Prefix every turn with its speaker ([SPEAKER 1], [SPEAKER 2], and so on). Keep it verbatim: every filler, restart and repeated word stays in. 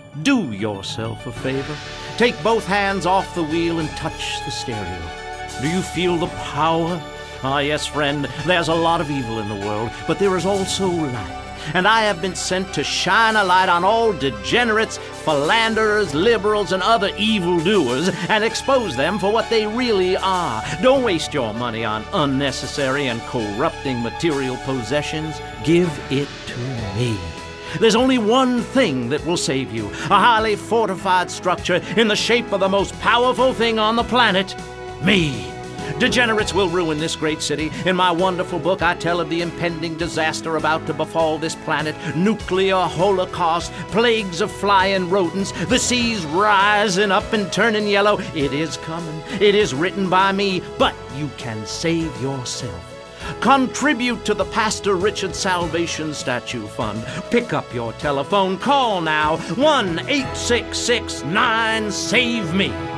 [SPEAKER 1] Do yourself a favor. Take both hands off the wheel and touch the stereo. Do you feel the power? Ah, yes, friend, there's a lot of evil in the world, but there is also light. And I have been sent to shine a light on all degenerates, philanderers, liberals, and other evildoers, and expose them for what they really are. Don't waste your money on unnecessary and corrupting material possessions. Give it to me. There's only one thing that will save you, a highly fortified structure in the shape of the most powerful thing on the planet, me. Degenerates will ruin this great city. In my wonderful book, I tell of the impending disaster about to befall this planet. Nuclear holocaust, plagues of flying rodents, the seas rising up and turning yellow. It is coming. It is written by me, but you can save yourself. Contribute to the Pastor Richard Salvation Statue Fund. Pick up your telephone. Call now. one eight six six nine save me.